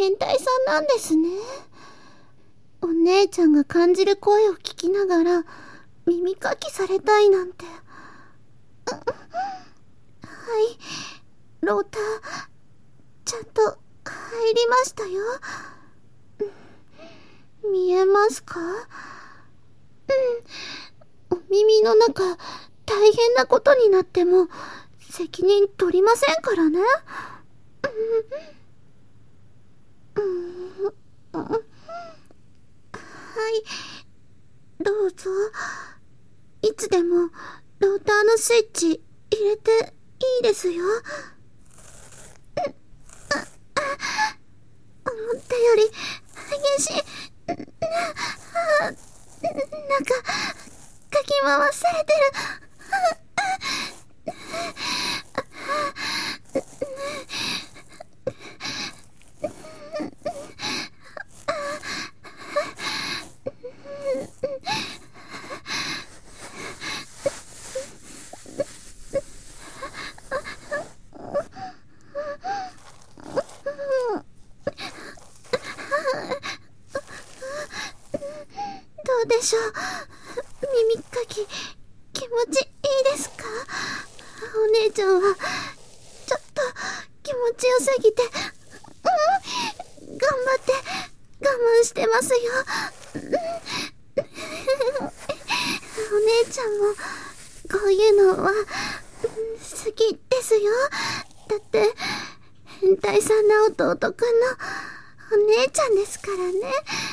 変態さんなんですね。お姉ちゃんが感じる声を聞きながら耳かきされたいなんて。はい、ローターちゃんと入りましたよ。見えますか？お耳の中大変なことになっても責任取りませんからね。はい、どうぞ。いつでもローターのスイッチ入れていいですよ。思ったより激しい。なんかかき回されてる。どうでしょう。耳かき気持ちいいですか？お姉ちゃんはちょっと気持ちよすぎて、頑張って我慢してますよ。お姉ちゃんもこういうのは好きですよ。だって変態さんな弟くんのお姉ちゃんですからね。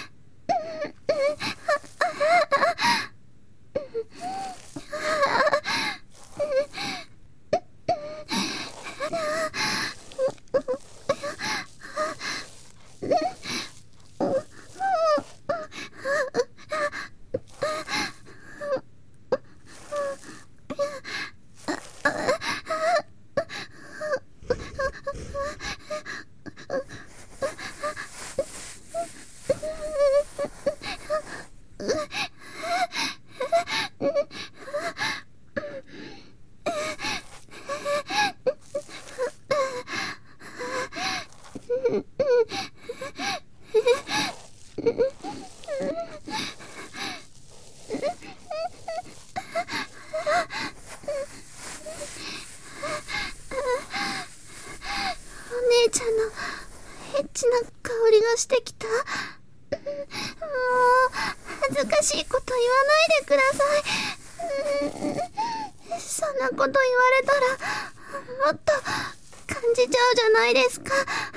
お姉ちゃんのエッチな香りがしてきた。もう恥ずかしいこと言わないでください。そんなこと言われたらもっと感じちゃうじゃないですか。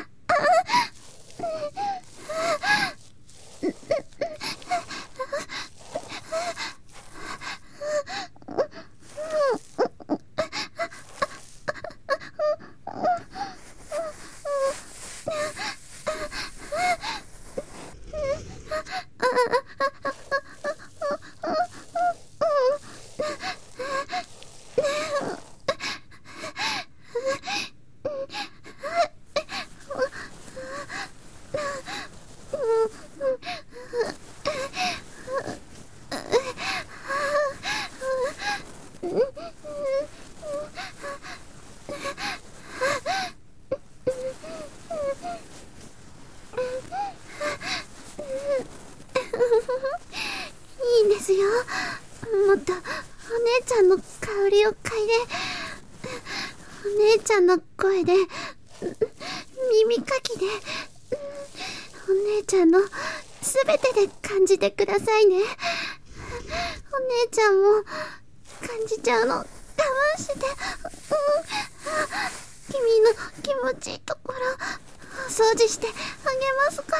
いいんですよ。もっとお姉ちゃんの香りを嗅いで、お姉ちゃんの声で、耳かきで、お姉ちゃんのすべてで感じてくださいね。お姉ちゃんも感じちゃうの我慢して、君の気持ちいいところお掃除してあげますから。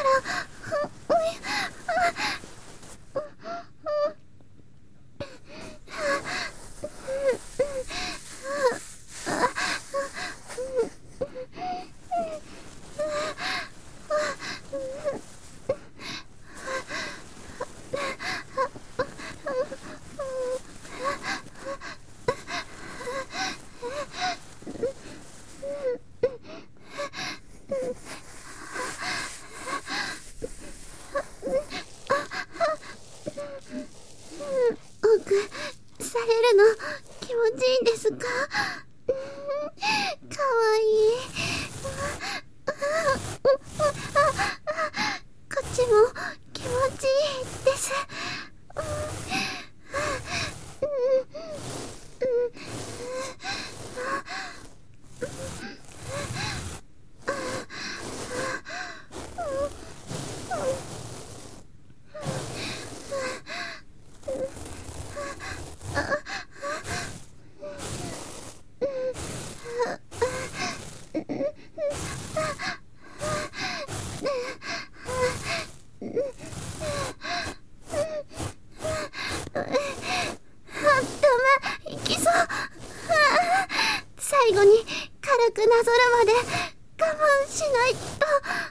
なぞるまで我慢しないと。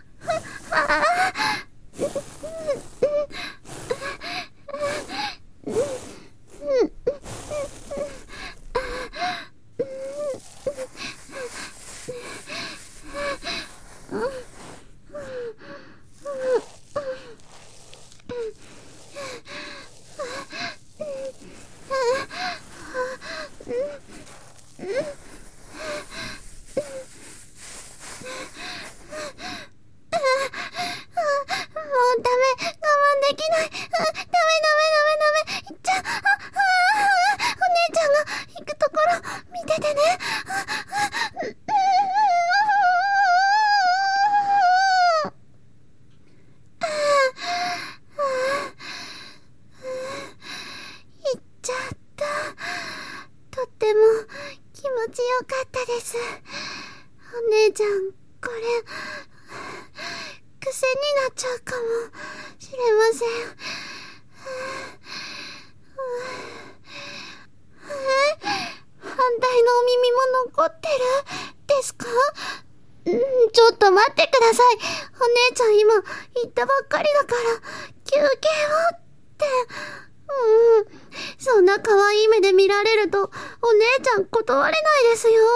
お姉ちゃん、これ、癖になっちゃうかもしれません。反対のお耳も残ってるですか？ちょっと待ってください。お姉ちゃん今言ったばっかりだから、休憩をって。そんな可愛い目で見られると、お姉ちゃん断れないですよ。い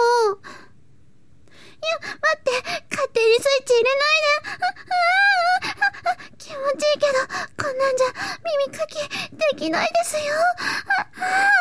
や、待って、勝手にスイッチ入れないで。気持ちいいけど、こんなんじゃ耳かきできないですよ。